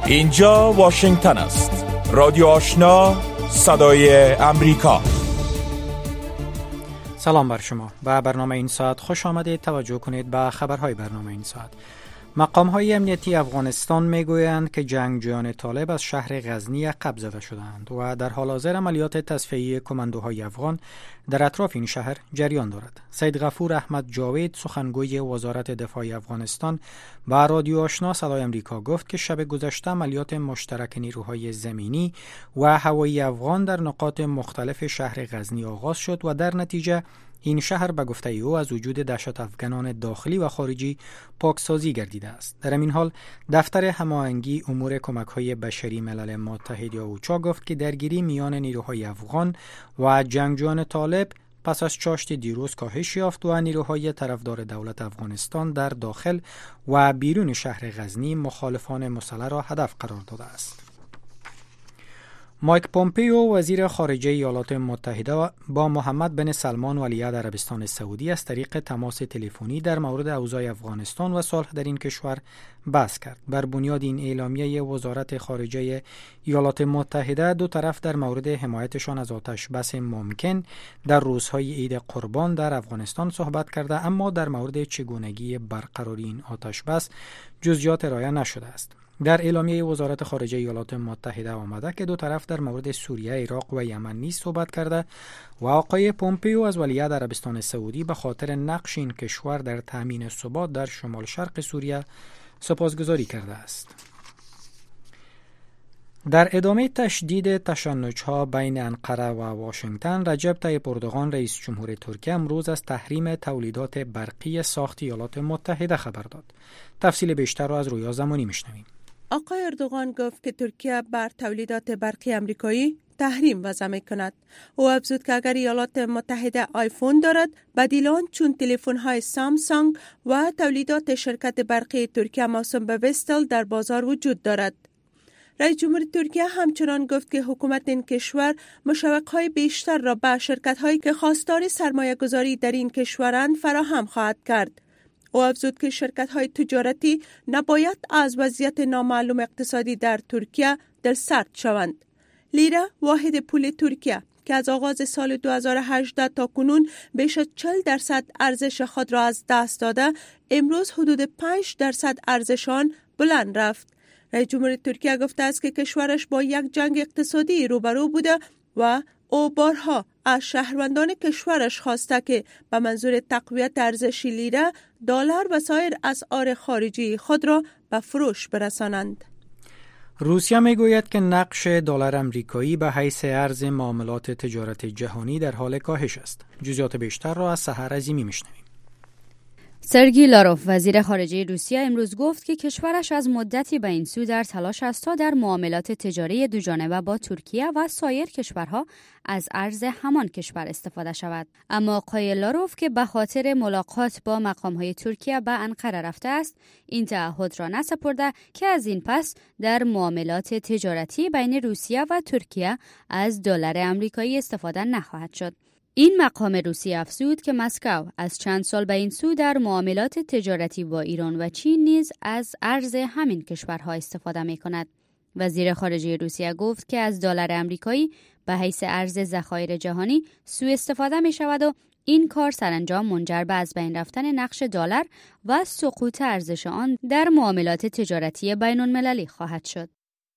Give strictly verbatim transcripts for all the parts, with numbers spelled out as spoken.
اینجا واشنگتن است. رادیو آشنا، صدای امریکا. سلام بر شما. به برنامه این ساعت خوش آمدید. توجه کنید به خبرهای برنامه این ساعت. مقام‌های امنیتی افغانستان میگویند که جنگجویان طالب از شهر غزنی عقب زده شدند و در حال حاضر عملیات تصفیه‌ای کماندوهای افغان در اطراف این شهر جریان دارد. سید غفور احمد جاوید، سخنگوی وزارت دفاع افغانستان، با رادیو آشنا صدای امریکا گفت که شب گذشته عملیات مشترک نیروهای زمینی و هوایی افغان در نقاط مختلف شهر غزنی آغاز شد و در نتیجه این شهر به گفته او از وجود دهشت افغانان داخلی و خارجی پاکسازی گردیده است. در این حال دفتر هماهنگی امور کمک‌های بشری ملل متحد یا اوچا گفت که درگیری میان نیروهای افغان و جنگجویان طالب پس از چاشت دیروز کاهش یافت و نیروهای طرفدار دولت افغانستان در داخل و بیرون شهر غزنی مخالفان مسلح را هدف قرار داده است. مایک پومپیو، وزیر خارجه ایالات متحده، با محمد بن سلمان ولیعهد عربستان سعودی از طریق تماس تلفنی در مورد اوضاع افغانستان و صلح در این کشور بحث کرد. بر بنیاد این اعلامیه وزارت خارجه ایالات متحده دو طرف در مورد حمایتشان از آتش بس ممکن در روزهای عید قربان در افغانستان صحبت کرده، اما در مورد چگونگی برقراری این آتش بس جزئیات ارائه نشده است. در اعلامیه وزارت خارجه ایالات متحده آمده که دو طرف در مورد سوریه، عراق و یمن نیز صحبت کرده و آقای پومپیو از ولیعهد عربستان سعودی به خاطر نقش این کشور در تامین ثبات در شمال شرق سوریه سپاسگزاری کرده است. در ادامه تشدید تشنج‌ها بین انقره و واشنگتن، رجب طیب اردوغان رئیس جمهور ترکیه امروز از تحریم تولیدات برقی ساخت ایالات متحده خبر داد. تفصیل بیشتر را از رویا زمانی میشنویم. آقای اردوغان گفت که ترکیه بر تولیدات برقی امریکایی تحریم وضع می کند. او افزود که اگر ایالات متحده آیفون دارد، بدیل آن چون تلفن‌های سامسونگ و تولیدات شرکت برقی ترکیه موسوم به وستل در بازار وجود دارد. رئیس جمهور ترکیه همچنان گفت که حکومت این کشور مشوق‌های بیشتر را به شرکت‌هایی که خواستار سرمایه‌گذاری در این کشورند فراهم خواهد کرد. او افزود که شرکت‌های تجارتی نباید از وضعیت نامعلوم اقتصادی در ترکیه دلسرد شوند. لیره، واحد پول ترکیه که از آغاز سال دو هزار و هجده تا کنون بیش از چهل درصد ارزش خود را از دست داده، امروز حدود پنج درصد ارزش آن بلند رفت. رئیس جمهور ترکیه گفته است که کشورش با یک جنگ اقتصادی روبرو بوده و او بارها از شهروندان کشورش خواسته که به منظور تقویت ارزش لیره، دلار و سایر اسعار خارجی خود را به فروش برسانند. روسیه میگوید که نقش دلار آمریکایی به حیث ارز معاملات تجارت جهانی در حال کاهش است. جزئیات بیشتر را از سحر عظیمی میشنویم. سرگی لاروف، وزیر خارجه روسیه، امروز گفت که کشورش از مدتی به این سو در تلاش است تا در معاملات تجاری دوجانبه با ترکیه و سایر کشورها از ارز همان کشور استفاده شود. اما آقای لاروف که به خاطر ملاقات با مقام‌های ترکیه به انقره رفته است، این تعهد را نسپرده که از این پس در معاملات تجارتی بین روسیه و ترکیه از دلار آمریکایی استفاده نخواهد شد. این مقام روسی افزود که مسکو از چند سال به این سو در معاملات تجارتی با ایران و چین نیز از ارز همین کشورها استفاده می کند. وزیر خارجه روسیه گفت که از دلار آمریکایی به حیث ارز ذخایر جهانی سوء استفاده می شود و این کار سرانجام منجر به از بین رفتن نقش دلار و سقوط ارزش آن در معاملات تجارتی بین المللی خواهد شد.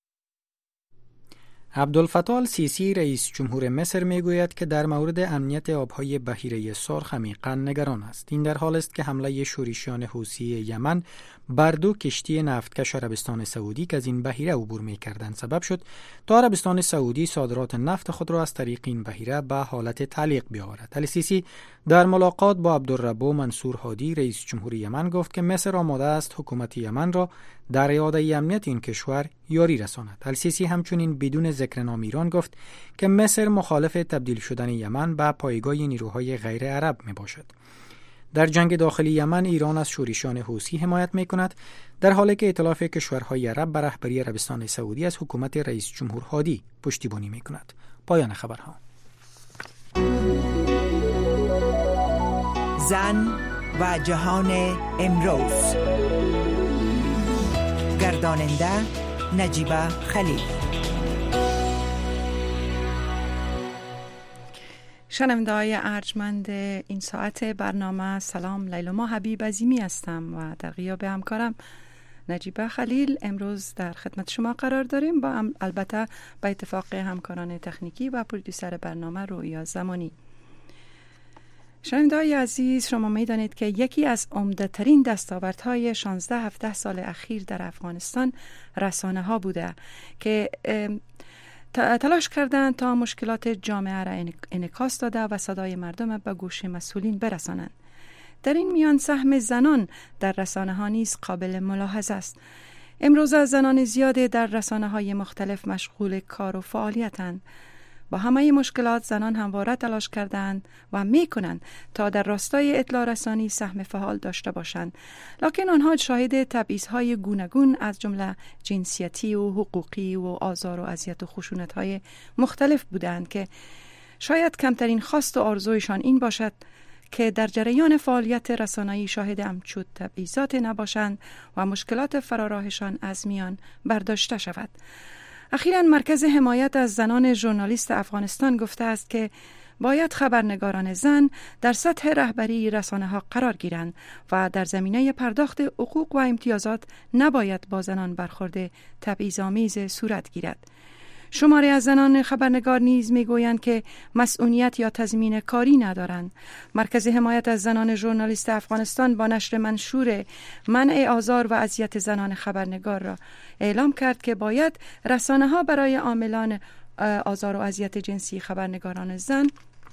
عبدالفتاح السیسی، رئیس جمهور مصر، میگوید که در مورد امنیت آبهای بحیره سرخ عمیقاً نگران است. این در حال است که حمله شورشیان حوثی یمن بر دو کشتی نفتکش عربستان سعودی که از این بحیره عبور می‌کردند سبب شد تا عربستان سعودی صادرات نفت خود را از طریق این بحیره به حالت تعلیق بیاورد. السیسی در ملاقات با عبدالربو منصور هادی، رئیس جمهور یمن، گفت که مصر آماده است حکومت یمن را در اعاده امنیت این کشور یاری رساند. السیسی همچنین بدون ذکر نام ایران گفت که مصر مخالف تبدیل شدن یمن به پایگاه نیروهای غیر عرب می باشد. در جنگ داخلی یمن ایران از شورشیان حوثی حمایت می کند، در حالی که ائتلاف کشورهای عرب به رهبری عربستان سعودی از حکومت رئیس جمهور هادی پشتیبانی می کند. پایان خبرها. زن و جهان امروز، گرداننده نجیبه خلیل. شنونده‌های ارجمند این ساعت برنامه، سلام. لیلما حبیب عظیمی هستم و در غیاب همکارم نجیبه خلیل امروز در خدمت شما قرار داریم، با هم البته با اتفاق همکاران تکنیکی و پرودوسر برنامه رویا زمانی. شنونده‌های عزیز، شما می‌دانید که یکی از عمده‌ترین دستاوردهای شانزده هفده سال اخیر در افغانستان رسانه‌ها بوده که تلاش کردند تا مشکلات جامعه را انعکاس داده و صدای مردم به گوش مسئولین برسانند. در این میان سهم زنان در رسانه‌ها نیز قابل ملاحظه است. امروز زنان زیادی در رسانه‌های مختلف مشغول کار و فعالیتند. با همه مشکلات زنان همواره تلاش کردند و میکنند تا در راستای اطلاع رسانی سهم فعال داشته باشند، لکن آنها شاهد تبعیض‌های گوناگون از جمله جنسیتی و حقوقی و آزار و اذیت و خشونت‌های مختلف بودند که شاید کمترین خواست و آرزویشان این باشد که در جریان فعالیت رسانه‌ای شاهد همچون تبعیضات نباشند و مشکلات فراراهشان از میان برداشته شود. اخیراً مرکز حمایت از زنان ژورنالیست افغانستان گفته است که باید خبرنگاران زن در سطح رهبری رسانه‌ها قرار گیرند و در زمینه پرداخت حقوق و امتیازات نباید با زنان برخورد تبعیض‌آمیز صورت گیرد. شماری از زنان خبرنگار نیز میگویند که مسئولیت یا تضمین کاری ندارند. مرکز حمایت از زنان ژورنالیست افغانستان با نشر منشور منع آزار و اذیت زنان خبرنگار را اعلام کرد که باید رسانه‌ها برای عاملان آزار و اذیت جنسی خبرنگاران زن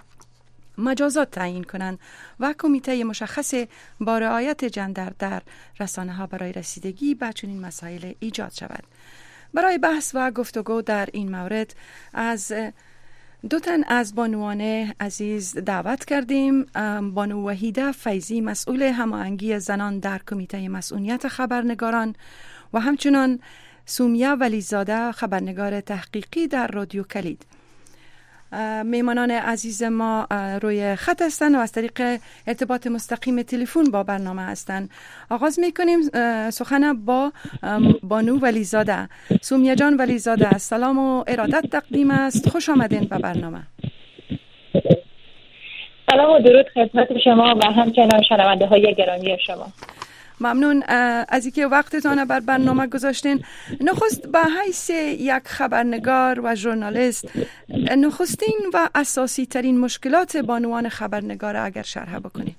مجازات تعیین کنند و کمیته مشخص با رعایت جندر در رسانه‌ها برای رسیدگی به چنین مسائل ایجاد شود. برای بحث و گفتگو در این مورد از دو تن از بانوان عزیز دعوت کردیم. بانو وحیده فیضی، مسئول هماهنگی زنان در کمیته مسئولیت خبرنگاران، و همچنان سومیا ولیزاده، خبرنگار تحقیقی در رادیو کلید. میمانان عزیز ما روی خط هستند و از طریق ارتباط مستقیم تلفن با برنامه هستند. آغاز میکنیم سخن با بانو ولیزاده. سومیا جان ولیزاده، سلام و ارادت تقدیم است، خوش آمدین به برنامه. سلام و درود خدمت شما و همچنان شنونده های گرامی شما. ممنون از اینکه وقتتان بر برنامه گذاشتین. نخست به حیث یک خبرنگار و ژورنالیست، نخستین و اساسی ترین مشکلات بانوان خبرنگار اگر شرح بکنید.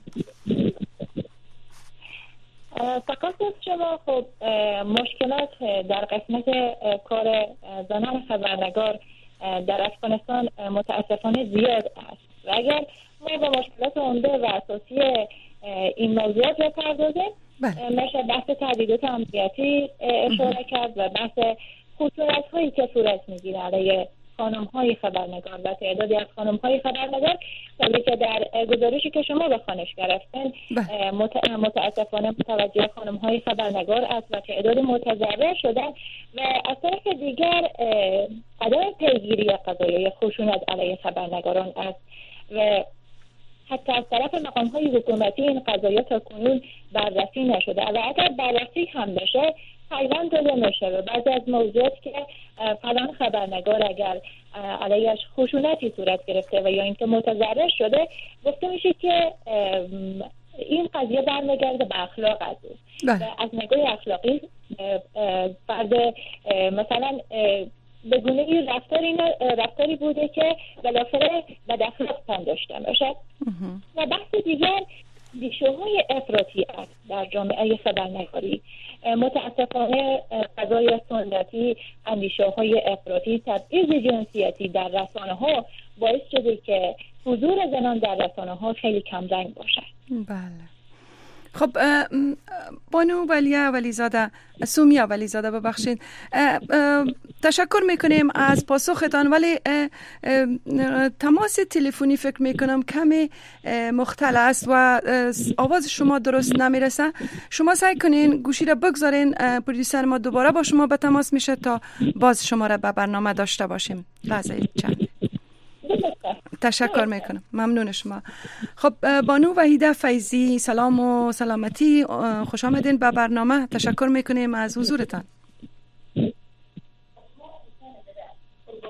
فقط شما خب مشکلات در قسمت کار زنان خبرنگار در افغانستان متاسفانه زیاد است و اگر ما با مشکلات عمده و اساسی این موضوعات بپردازیم، میشه بحث تهدیدات امنیتی اشاره کرد و بحث خشونت هایی که صورت میگیره علیه خانم های خبرنگار و تعدادی از خانم های خبرنگار، ولی که در گزارشی که شما به خوانش گرفتین متاسفانه متوجه خانم های خبرنگار است و تعداد متضرر شدن و از طرف دیگر عدم پیگیری قضایای خشونت علیه خبرنگاران است و حتی از طرف مقام‌های حکومتی این قضایا تا کنون بررسی نشده و اگر بررسی هم بشه پیوند داده میشه و بعضی از موضوعات که فلان خبرنگار اگر علیهش خشونتی صورت گرفته و یا اینکه متضرر شده، گفته میشه که این قضیه برمیگرده به اخلاق از او و از نگاه اخلاقی فرد مثلا به گونه این رفتاری, رفتاری بوده که بالاخره بد اخلاق تن داشته باشه. و بحث دیگر دیشوهای افراطی است در جامعه خبرنگاری. متاسفانه قضای سنتی، اندیشه‌های افراطی، تبعیض جنسیتی در رسانه‌ها باعث شده که حضور زنان در رسانه‌ها خیلی کمرنگ باشد. بله. خب بانو ولیه ولیزاده، سومیا ولیزاده ببخشید، تشکر میکنیم از پاسختان، ولی تماس تلفنی فکر میکنم کمی مختل است و آواز شما درست نمیرسه. شما سعی کنین گوشی را بگذارین، پرودوسر ما دوباره با شما به تماس میشه تا باز شما را به برنامه داشته باشیم. لحظه چند تشکر میکنم، ممنون شما. خب بانو وحیده فیضی، سلام و سلامتی، خوش آمدین به برنامه. تشکر میکنیم از حضورتان.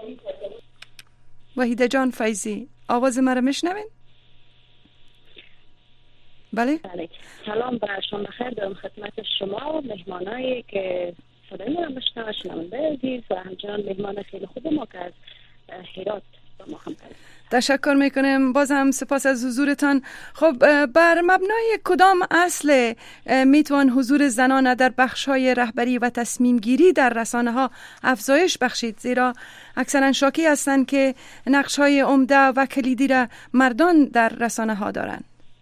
وحیده جان فیضی، آواز مرا میشنوین؟ بله؟ بله. سلام بر شما، بخیر دارم خدمت شما و مهمانایی که صدای ما را میشنوند، شنونده عزیز و همچنان مهمان خیلی خوب ما که از هرات با ما هم هست. تشکر میکنم، بازم سپاس از حضورتان. خب بر مبنای کدام اصل میتوان حضور زنان در بخش‌های رهبری و تصمیم گیری در رسانه ها افزایش بخشید؟ زیرا اکثرا شاکی هستند که نقش‌های عمده و کلیدی را مردان در رسانه ها دارند.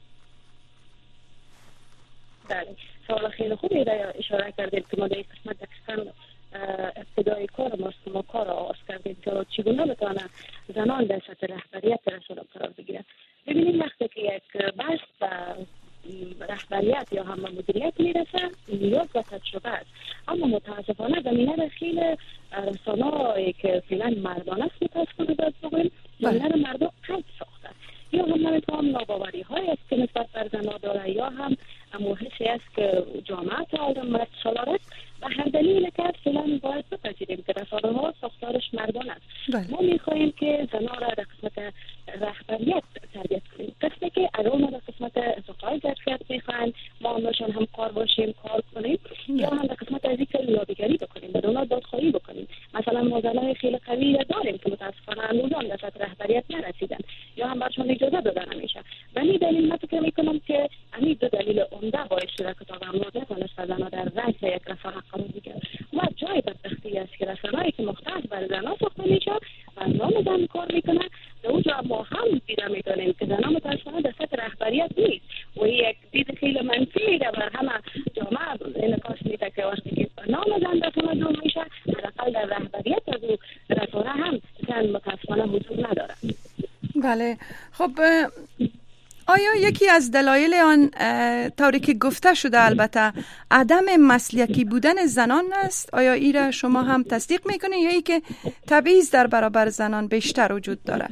بله، سوال خیلی خوبی را اشاره کردید که ما در این قسمت دقیقاً ابتدای کار ما ما کار آغاز کردیم که چگونه بتونه زنان در سطح رهبریت رسانه قرار بگیرن. ببینید وقتی که یک بحث به رهبریت یا هم مدیریت میرسه نیاز و تجربه است، اما متاسفانه زمینه در خیلی رسانه‌ای که فعلا مردان است متاسفانه باید بگوییم زمینه مردم قید ساخته، یا هم نمیتوان ناباوری های است که نسبت بر زنان داره، یا هم موحشی است که جامعه تعالیم مرد سالارت و هر دلیل که فعلا باید بپذیریم که رسانه ها ساختارش مردان است. بله. ما میخواهیم که زنان را در قسمت رهبریت تربیت کنیم، قسمتی که ارون را در قسمت ارتقای ظرفیت میخواهند ما همشان هم کار باشیم، کار کنیم. بله. یا هم در قسمت از اینکه یادگیری بکنیم، بدون دادخواهی بکنیم. مثلا ما زنان خیلی قوی داریم که متاسفانه هنوزان در سطح رهبریت نرسیدن یا هم برشان اجازه دادن نمیشه. و این دلیل من فکر میکنم که همین دو دلیل عمده باعث شده که تا امروز نتونسته زنان در رأس یک رسانه قرار بگیرن. و جای بدبختی است که رسانه‌ای که مختص بر زنان ساخته میشه و نام زن کار میکنه، در اونجا ما هم دیده میتونیم که زنان متاسفانه در سطح رهبریت نیست و یک دید خیلی منفی در بر همه جامعه انعکاس میده که وقتی که نام زن رسانه جور میشه حداقل در رهبریت از اون رسانه هم زن متاسفانه حضور نداره. بله، خب آیا یکی از دلایل آن طوری که گفته شده البته عدم مسلکی بودن زنان است؟ آیا این را شما هم تصدیق میکنید یا ای که تبعیض در برابر زنان بیشتر وجود داره؟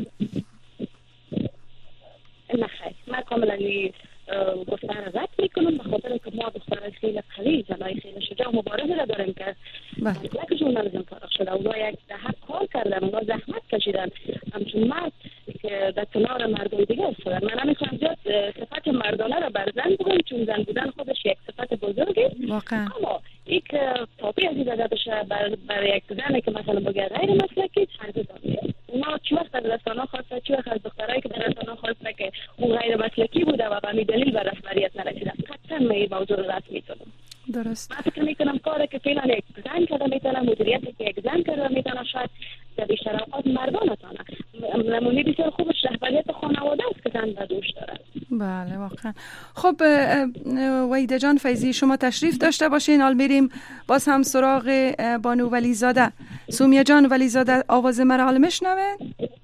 نه خیلی، من کاملا گفته را رد میکنم، به خاطر که ما دخترای خیلی قوی، زنای خیلی شجاع و مبارزه را داریم که یک ژورنالیسم فارغ شده، اونا یک دهه کار کردن، اونا زحمت کشیدن همچون مرد که در کنار مردم دیگه استادن. من نمیخوام زیاد صفت مردانه را بر زن بگم چون زن بودن خودش یک صفت بزرگه، اما یک تاپی از این زده بشه بر, بر یک زنی که مثلا بگه غیر مسلکی هرگز نمیشه. اونا چی وقت از رسانه خواسته، چی وقت از دخترایی که در رسانه خواسته که اون غیر مسلکی بوده و به همین دلیل بر رهبریت نرسیده. قطعا من این موضوع رو رد میتونم. درست. من فکر میکنم کاری که فعلا یک زن کرده میتونه، مدیریتی که یک زن کرده میتونه، شاید در بیشتر اوقات مردان نتونه. نمونه بسیار خوبش رهبریت خانواده است که زن به دوش داره. بله واقعا. خب وحیده جان فیضی، شما تشریف داشته باشین. حال میریم باز هم سراغ بانو ولیزاده. سومیه جان ولیزاده، آواز مرا حال میشنوه؟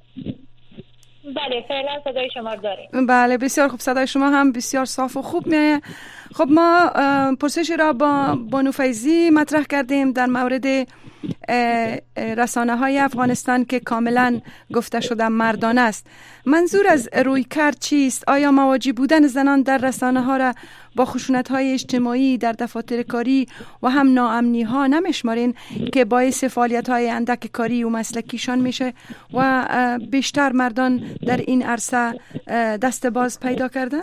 بله فعلا صدای شما رو داریم. بله بسیار خوب، صدای شما هم بسیار صاف و خوب میه. خب ما پرسشی را با بانو فیضی مطرح کردیم در مورد رسانه های افغانستان که کاملا گفته شده مردانه است. منظور از روی کرد چیست؟ آیا مواجه بودن زنان در رسانه ها را با خشونت های اجتماعی در دفاتر کاری و هم ناامنی ها نمیشمارین که باعث فعالیت های اندک کاری و مسلکیشان میشه و بیشتر مردان در این عرصه دست باز پیدا کردن؟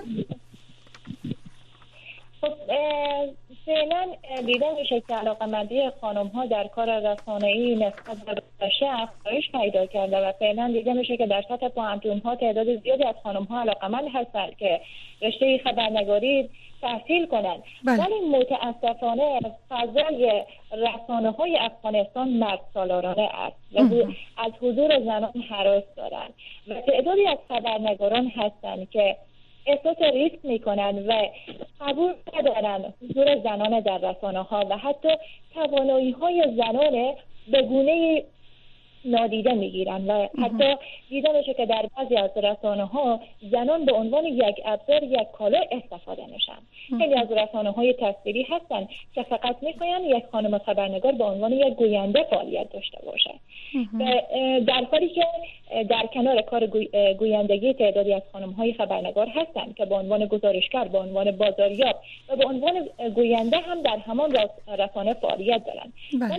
خب فعلا دیده میشه که علاقه‌مندی خانم ها در کار رسانه‌ای نسبت به شهر افزایش پیدا کرده و فعلا دیده میشه که در سطح پوهنتون ها تعداد زیادی از خانم ها علاقه‌مند هستند که رشته خبرنگاری تحصیل کنند. ولی متاسفانه فضای رسانه های افغانستان مرد سالارانه است و از حضور زنان هراس دارند و تعدادی از خبرنگاران هستند که احساس ریسک میکنن و قبول ندارن حضور زنان در رسانه ها و حتی توانایی های زنان به گونه نادیده میگیرن و حتی دیده میشه که در بعضی از رسانه ها زنان به عنوان یک ابزار، یک کالا استفاده میشن. خیلی از رسانه های تصویری هستن که فقط میخواین یک خانم خبرنگار به عنوان یک گوینده فعالیت داشته باشه و در حالی که در کنار کار گوی... گویندگی تعدادی از خانم های خبرنگار هستن که به عنوان گزارشگر، به عنوان بازاریاب و به عنوان گوینده هم در همان رسانه فعالیت دارن. ولی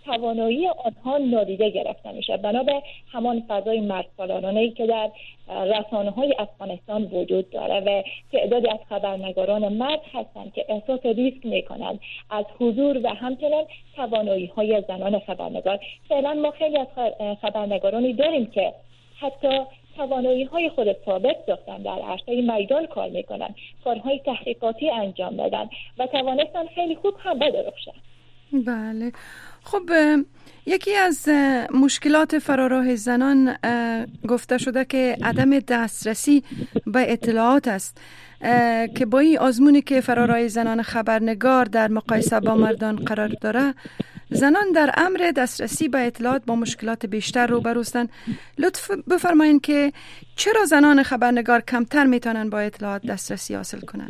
توانایی آنها نادیده گرفته میشه. بنابر همان فضای مردسالارانه‌ای که در رسانه‌های افغانستان وجود داره و تعدادی از خبرنگاران مرد هستند که احساس ریسک میکنند از حضور و همچنین توانایی‌های زنان خبرنگار. فعلا ما خیلی از خبرنگارانی داریم که حتی توانایی های خود ثابت داشتن، در عرصه میدان کار میکنن، کارهای تحقیقاتی انجام دادن و توانستن خیلی خوب هم بدرخشن. بله. خب یکی از مشکلات فراراه زنان گفته شده که عدم دسترسی به اطلاعات است که با این آزمونی که فراراه زنان خبرنگار در مقایسه با مردان قرار داره، زنان در امر دسترسی به اطلاعات با مشکلات بیشتر روبروستند. لطف بفرمایید که چرا زنان خبرنگار کمتر میتونن با اطلاعات دسترسی حاصل کنن؟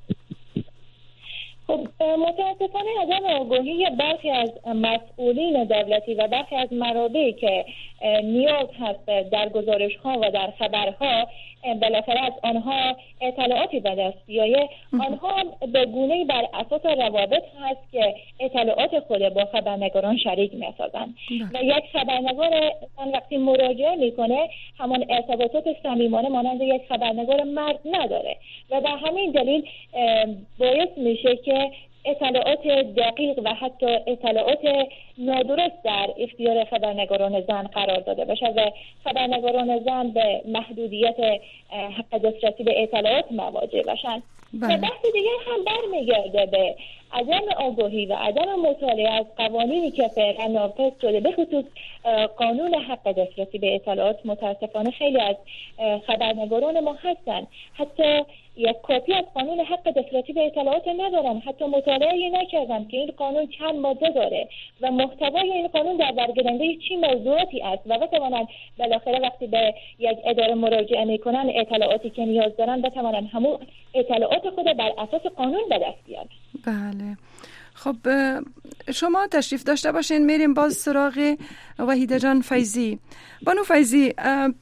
خب متاسفانه عدم آگاهی برخی از مسئولین دولتی و برخی از منابعی که نیاز هست در گزارش ها و در خبرها بالاخره از آنها اطلاعاتی به دست بیایه، آنها به گونه‌ای بر اساس روابط هست که اطلاعات خود با خبرنگاران شریک می‌سازند و یک خبرنگار وقتی مراجعه میکنه همان ارتباطات صمیمانه مانند یک خبرنگار مرد نداره و به همین دلیل باعث میشه که اطلاعات دقیق و حتی اطلاعات نادرست در اختیار خبرنگاران زن قرار داده بشه و خبرنگاران زن به محدودیت حق دسترسی به اطلاعات مواجه بشن. و بحث دیگر هم برمیگرده به عدم آگاهی و عدم مطالعه از قوانینی که فعلا نافذ شده، به خصوص قانون حق دسترسی به اطلاعات. متاسفانه خیلی از خبرنگاران ما هستن حتی یک کپی از قانون حق دسترسی به اطلاعات ندارن، حتی مطالعه نکردن که این قانون چند ماده داره و محتوای این قانون در برگردنده چی موضوعاتی است و بتوانند بالاخره وقتی به یک اداره مراجعه میکنن اطلاعاتی که نیاز دارن بتوانند همون اطلاعات خود بر اساس قانون به دست بیارن. بله. خب شما تشریف داشته باشین، میریم باز سراغ وحیده جان فیضی. بانو فیضی،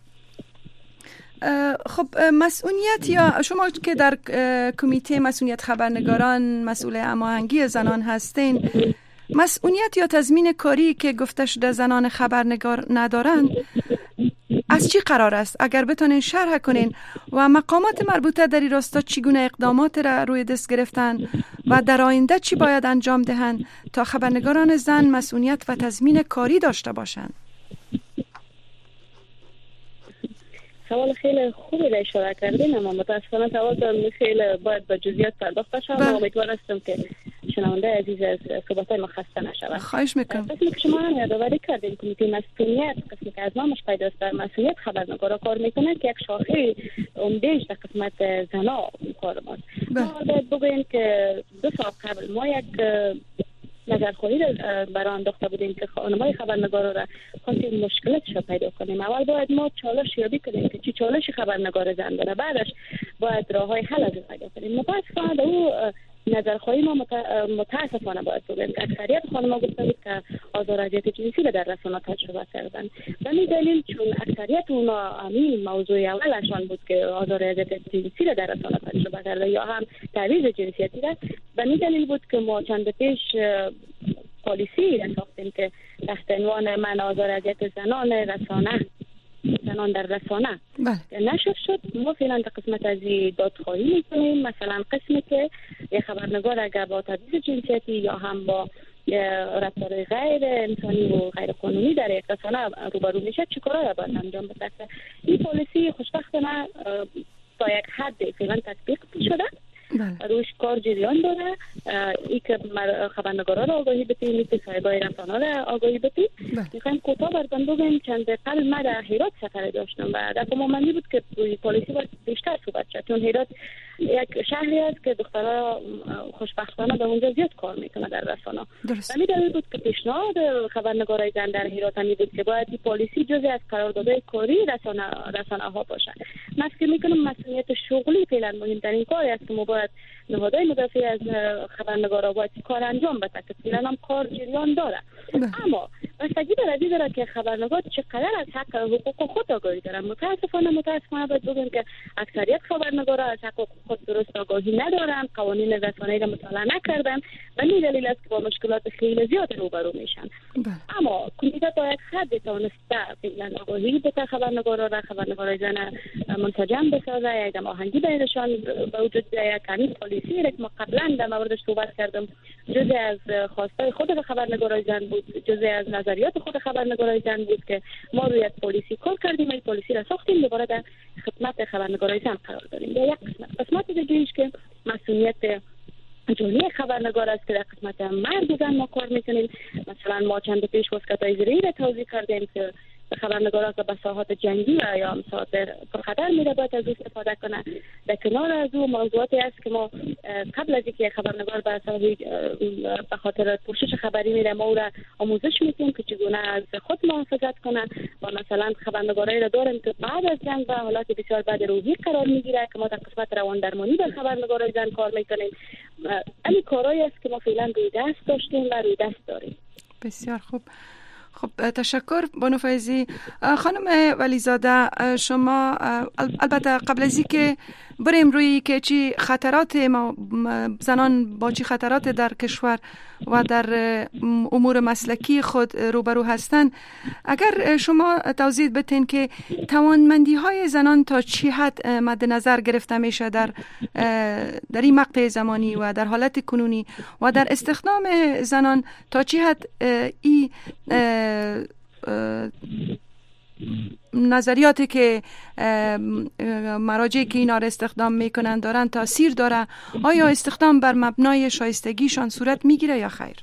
خب مسئولیت یا شما که در کمیته مسئولیت خبرنگاران مسئول هماهنگی زنان هستین، مسئولیت یا تضمین کاری که گفته شده زنان خبرنگار ندارن از چی قرار است؟ اگر بتونین شرح کنین و مقامات مربوطه در این راستا چگونه اقدامات را روی دست گرفتن و در آینده چی باید انجام دهند تا خبرنگاران زن مسئولیت و تضمین کاری داشته باشند؟ سوال خیلی خوبی را اشاره کردین، اما متاسفانه سوال دارم خیلی باید به جزئیات پرداخته شد و امیدوار هستم که شنونده عزیز از صحبت‌های ما خسته نشود. خواهش میکنم. قسمی که شما هم یادآوری کردین کمیته مسئولیت، قسمی که از نامش پیداست بر مسئولیت خبرنگارا کار میکنه که یک شاخه عمده‌اش در قسمت زنا کار ماست. ما باید بگوییم که دو سال قبل ما یک نظرخواهی برای انداخته بودیم که خانم‌های خبرنگارا را خواستیم مشکلاتش را پیدا کنیم. اول باید ما چالش یابی کنیم که چی چالشی خبرنگار زن داره، بعدش باید راه‌های حل از پیدا کنیم. متأسفانه در او نظرخواهی ما متاسفانه باید بگیم که اکثریت خانم‌ها گفته بود که آزار اذیت جنسی را در رسانه تجربه کردن. به این دلیل چون اکثریت اونا همین موضوع اولشان بود که آزار اذیت جنسی را در رسانه تجربه کردن یا هم تعویض جنسیتی را، به این دلیل بود که ما چند پیش پالیسی را ساختیم که تحت عنوان من آزار اذیت زنان رسانه زنان در رسانه نشر شد. ما فعلا در قسمت از دادخواهی میکنیم، مثلا قسمی که یک خبرنگار اگر با تبعیض جنسیتی یا هم با رفتار غیر انسانی و غیر قانونی در یک رسانه روبرو میشه چه کارا را باید انجام بده. این پالیسی خوشبختانه تا یک حد فعلا تطبیق شده، روش کار جریان داره. ای که خبرنگارا را آگاهی بتیم، ای که صاحبای رسانه را آگاهی بتیم. میخوایم کوتاه براتون بگم چند قبل ما در هرات سفر داشتم و در کمومندی بود که پالیسی باید بیشتر صحبت شد، چون هرات یک شهری است که دخترها خوشبختانه به اونجا زیاد کار میکنه در رسانه. همین دلیل بود که پیشنهاد خبرنگارای زن در هرات هم بود که باید این پالیسی جزئی از قراردادهای کاری رسانه رسانه ها باشه. من فکر میکنم مسئولیت شغلی فعلا مهمترین کاری است که ما باید نهادهای مدافع از خبرنگارا باید کار انجام بده که فعلا هم کار جریان داره. اما بستگی داره عزیز داره که خبرنگار چقدر از حق حقوق خود آگاهی دارن. متاسفانه متاسفانه باید بگیم که اکثریت خبرنگارا از حق خود درست آگاهی ندارن، قوانین رسانه‌ای را مطالعه نکردن و این دلیل است که با مشکلات خیلی زیاد روبرو میشن. اما کمیته تا یک حد توانسته فعلا آگاهی بده خبرنگارا را، خبرنگارای زن منسجم بسازه، یک هماهنگی بینشان به وجود بیاید. کمی پالیسی را که ما قبلا در موردش صحبت کردم جزء از خواسته خود خبرنگارای زن بود، جزء از نظریات خود خبرنگارای زن بود که ما روی پالیسی کار کردیم، این پالیسی را ساختیم، دوباره در خدمت خبرنگارای زن قرار دادیم. یک قسمت قسمت دیگه‌ایش که مسئولیت جمعی خبرنگار است که در قسمت مرد زن ما کار میکنیم. مثلا ما چند پیش واسکتای زیره‌ای را توضیح کردیم که خبرنگارا که به ساحات جنگی و یا ساحات پرخطر میره باید از او استفاده کنه. در کنار از او موضوعاتی است که ما قبل از اینکه خبرنگار به ساحه به خاطر پوشش خبری میره ما او را آموزش میدیم که چگونه از خود محافظت کنه و مثلا خبرنگارایی را داریم که بعد از جنگ و حالات بسیار بد روحی قرار میگیره که ما در قسمت روان درمانی بر خبرنگارای زن کار میکنیم. این کارهایی است که ما فعلا روی دست داشتیم و روی دست داریم. بسیار خوب. خب تشکر بانو فیضی. خانم ولیزاده، شما البته قبل از اینکه بریم روی که چی خطرات ما زنان با چی خطرات در کشور و در امور مسلکی خود روبرو هستند، اگر شما توضیح بدین که توانمندی های زنان تا چی حد مد نظر گرفته میشه در در این مقطع زمانی و در حالت کنونی و در استخدام زنان تا چی حد ای نظریاتی که مراجعی که اینا را استخدام میکنن دارن تاثیر داره؟ آیا استخدام بر مبنای شایستگیشان صورت میگیره یا خیر؟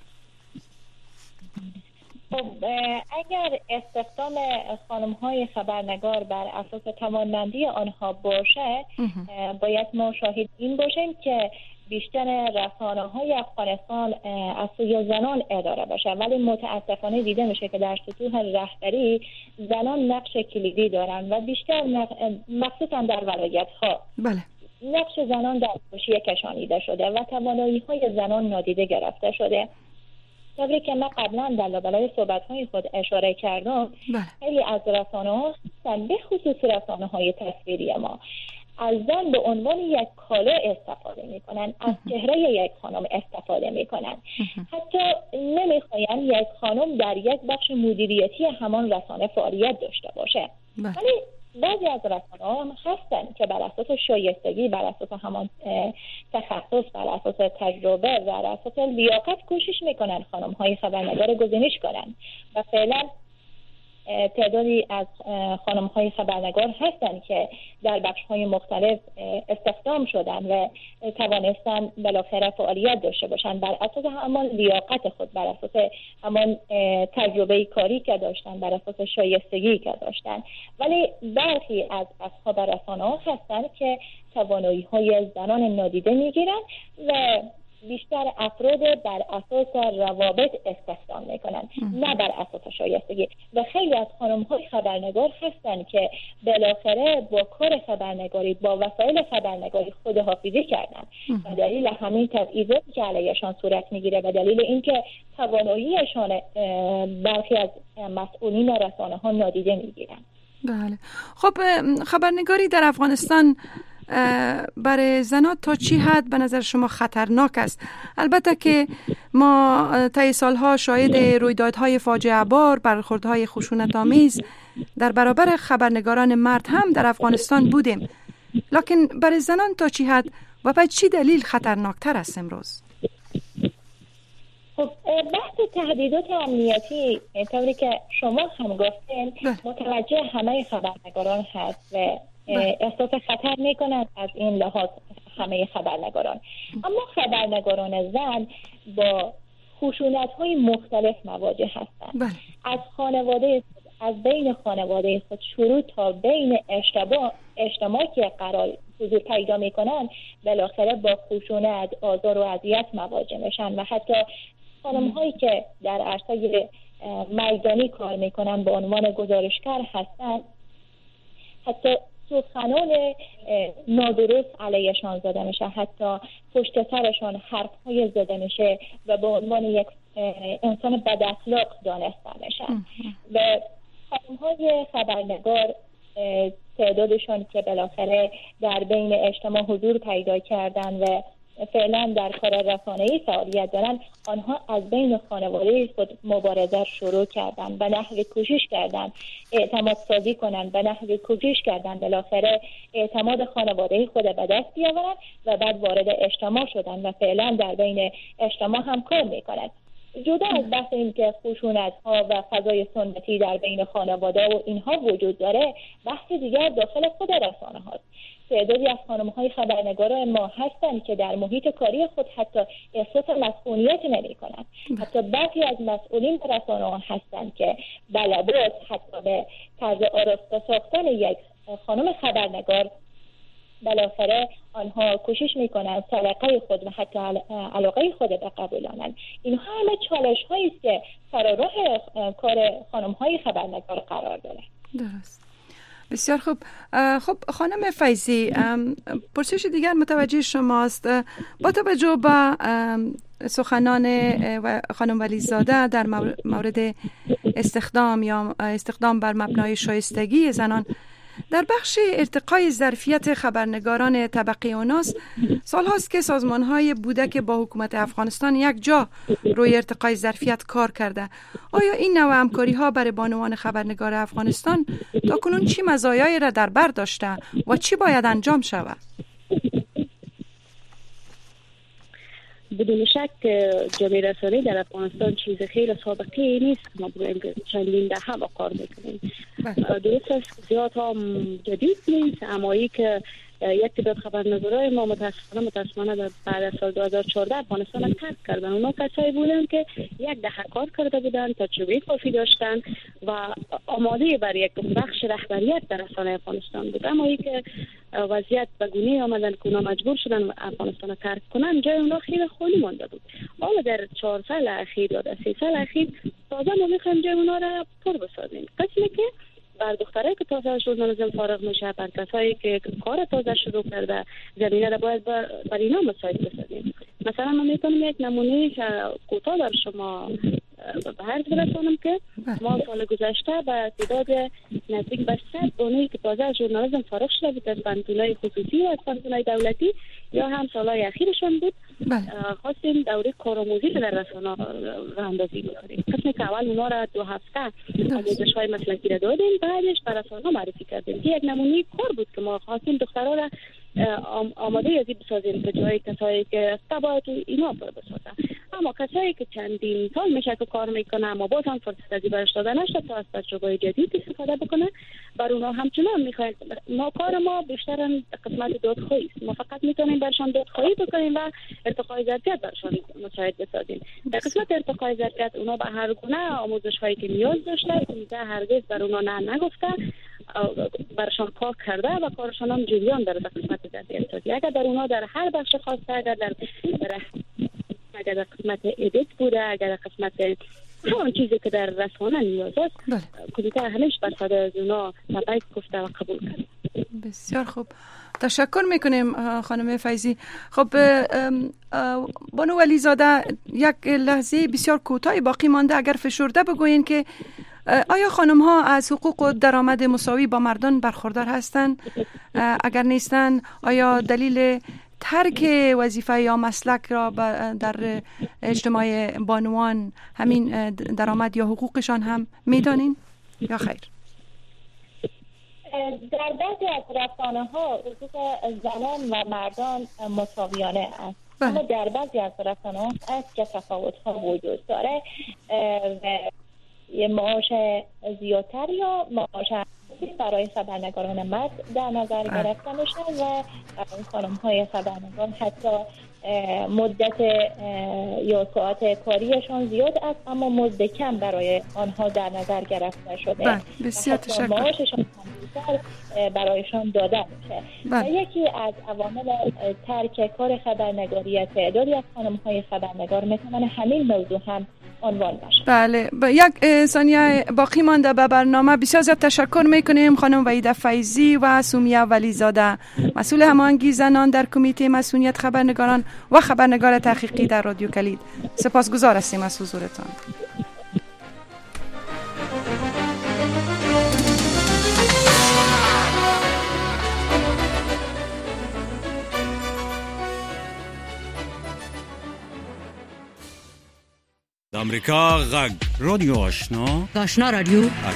خب اگر استخدام خانم های خبرنگار بر اساس توانمندی آنها باشه، باید ما شاهد این باشیم که بیشتر رسانه های افغانستان از سوی زنان اداره بشه، ولی متاسفانه دیده میشه که در سطوح رهبری زنان نقش کلیدی دارن و بیشتر مخصوصا در ولایت ها بله. نقش زنان در حاشیه کشانیده شده و توانایی های زنان نادیده گرفته شده. طوری که من قبلا در لابلای صحبت های خود اشاره کردم، خیلی از رسانه ها هستن، به خصوص رسانه های تصویری ما، از زن به عنوان یک کالا استفاده میکنن، از چهره یک خانم استفاده میکنن. حتی نمیخواین یک خانم در یک بخش مدیریتی همان رسانه فعالیت داشته باشه. ولی بعضی از رسانه ها هم هستن که بر اساس شایستگی، بر اساس همان تخصص، بر اساس تجربه، بر اساس لیاقت کوشش میکنن خانم های خبرنگار گزینش کنن و فعلا تعدادی از خانم های خبرنگار هستن که در بخش های مختلف استخدام شدن و توانستن بالاخره فعالیت داشته باشن بر اساس همان لیاقت خود، بر اساس همان تجربه کاری که داشتن، بر اساس شایستگی که داشتن. ولی برخی از اصحاب رسانه ها هستن که توانایی های زنان نادیده میگیرن و بیشتر افراد بر اساس روابط استخدام میکنن، نه بر اساس شایستگی. و خیلی از خانم های خبرنگار هستن که بالاخره با کار خبرنگاری، با وسایل خبرنگاری خداحافظی کردن و دلیل همین تبعیضاتی که علیهشان صورت میگیره و دلیل اینکه تواناییشان برخی از مسئولین رسانه ها نادیده میگیرن. بله. خب خبرنگاری در افغانستان برای زنان تا چی حد به نظر شما خطرناک است؟ البته که ما طی سالها شاهد رویدادهای فاجعه بار، برخوردهای خشونت‌آمیز در برابر خبرنگاران مرد هم در افغانستان بودیم، لکن برای زنان تا چی حد و به چی دلیل خطرناکتر است امروز؟ خب بحث تهدیدات امنیتی طوری که شما هم گفتین متوجه همه خبرنگاران هست و احساس خطر میکنند از این لحاظ همه خبرنگاران. اما خبرنگاران زن با خشونت های مختلف مواجه هستند. از خانواده، از بین خانواده خود شروع تا بین اجتماع اجتماعی که قرار حضور پیدا میکنن، بالاخره با خشونت، آزار و اذیت مواجه میشن و حتی خانم هایی که در عرصه میدانی کار میکنن به عنوان گزارشگر هستن، حتی سخنان نادرست علیهشان زده میشه، حتی پشت سرشان حرفهای زده میشه و به عنوان یک انسان بد اخلاق دانسته میشن و خانم‌های خبرنگار تعدادشون که بالاخره در بین اجتماع حضور پیدا کردن و فعلا در کار رسانه‌ای فعالیت دارن، آنها از بین خانواده خود مبارزه شروع کردن، به نحو کوشش کردن اعتماد سازی کنن، به نحو کوشش کردن بالاخره اعتماد خانواده خود به دست بیاورن و بعد وارد اجتماع شدن و فعلا در بین اجتماع هم کار میکنن. جدا از بحث این که خشونت ها و فضای سنتی در بین خانواده و اینها وجود داره، بحث دیگر داخل خود رسانه هاست. تعدادی از خانم های خبرنگاران ما هستند که در محیط کاری خود حتی احساس مسئولیت نمی کنند. حتی بعضی از مسئولین رسانه ها هستند که بلباس حتی به طرز آراسته ساختن یک خانم خبرنگار بالاخره آنها کوشش میکنند سلیقه خود و حتی علاقه خود به قبولانند. اینها همه چالش هایی است که سر راه کار خانم های خبرنگار قرار داره. درست. بسیار خوب. خب خانم فیضی، پرسش دیگر متوجه شماست. با توجه به سخنان خانم ولیزاده در مورد استخدام یا استخدام بر مبنای شایستگی زنان در بخش ارتقای ظرفیت خبرنگاران طبقه اوناس، سال هاست که سازمان های بوده که با حکومت افغانستان یک جا روی ارتقای ظرفیت کار کرده. آیا این نوع همکاری ها برای بانوان خبرنگار افغانستان تا کنون چی مزایایی را در بر داشته و چی باید انجام شود؟ بدون شک جامعه رسانه‌ای در افغانستان چیز خیلی سابقه نیست که ما بگوییم که چندین دهه با کار میکنیم. درست است زیاد هم جدید نیست، اما ای که یک تعداد خبرنگارای ما متاسفانه متاسفانه بعد از سال دو هزار و چهارده افغانستان را ترک کردن. اونا کسایی بودن که یک دهه کار کرده بودن، تجربه کافی داشتن و آماده برای یک بخش رهبریت در رسانه افغانستان بود. اما ای که وضعیت به گونه آمدن که اونا مجبور شدن افغانستان را ترک کنن، جای اونا خیلی خالی مانده بود. حالا در چهار سال اخیر یا در سه سال اخیر تازه ما میخوایم جای اونا را پر بسازیم. قسمی که بر دخترایی که تازه ژورنالیسم فارغ میشه، بر کسایی که کار تازه شروع کرده، زمینه را باید بر, بر اینا مساعد بسازیم. مثلا من میتونم یک نمونه کوتاه در شما به هر برسانم که ما سال گذشته به تعداد نزدیک به صد بانوی که تازه ژورنالیسم فارغ شده بود از پانتونای خصوصی و از پانتونای دولتی یا هم سالهای اخیرشان بود، خواستیم دوره کارآموزی در رسانه راه اندازی بکنیم. قسمی که اول اونا را دو هفته آموزش‌های مسلکی را دادیم، بعدش به رسانه معرفی کردیم که یک نمونه کار بود که ما خواستیم دخترها را آماده ازی بسازیم که جای کسایی که تباید اینا پر بسازن. اما کسایی که چندین سال میشه که کار میکنه اما باز هم فرصت ازی برش داده نشده تا از تجربه جدید استفاده بکنه، بر اونا همچنان میخوایم. ما کار ما بیشتر قسمت دادخواهی است. ما فقط میتونیم برشان دادخواهی بکنیم و ارتقای ظرفیت برشان مساعد بسازیم. در قسمت ارتقای ظرفیت اونا به هر گونه آموزش هایی که نیاز داشته کمیته هرگز بر اونا نه نگفته، برشان کار کرده و کارشان هم جریان داره در قسمت ظرفیت سازی. اگر در اونا در هر بخش خواسته، اگر در اگر در قسمت ادیت بوده، اگر در قسمت هر چیزی که در رسانه نیاز است، کمیته همیشه بر صدای از اونا تبعیض گفته و قبول کرده. بسیار خوب، تشکر میکنیم خانم فیضی. خب بانو ولیزاده، یک لحظه بسیار کوتاهی باقی مانده، اگر فشرده بگوین که آیا خانم ها از حقوق و درآمد مساوی با مردان برخوردار هستند؟ اگر نیستند آیا دلیل ترک وظیفه یا مسلک را در اجتماع بانوان همین درآمد یا حقوقشان هم میدانین یا خیر؟ در بعضی از رسانه ها حقوق زنان و مردان مساویانه است، اما در بعضی از رسانه ها است که تفاوت ها وجود داره و یه معاش زیادتر یا معاش برای خبرنگاران مرد در نظر گرفته میشن و خانم های خبرنگار حتی مدت یا ساعت کاریشان زیاد است اما مزد کم برای آنها در نظر گرفته شده. بسیار تشکر. معاششان برایشان داده میشه. و یکی از عوامل ترک کار خبرنگاری تعدادی از خانم های خبرنگار میتونه همین موضوع هم عنوان باشه. بله، با یک ثانیه باقی مانده به برنامه. بسیار زیاد تشکر میکنیم خانم وحیده فیضی و سمیه ولیزاده، مسئول هماهنگی زنان در کمیته مسئولیت خبرنگاران و خبرنگار تحقیقی در رادیو کلید. سپاسگزار هستیم از حضورتان. امریکا غږ رادیو آشنا، آشنا رادیو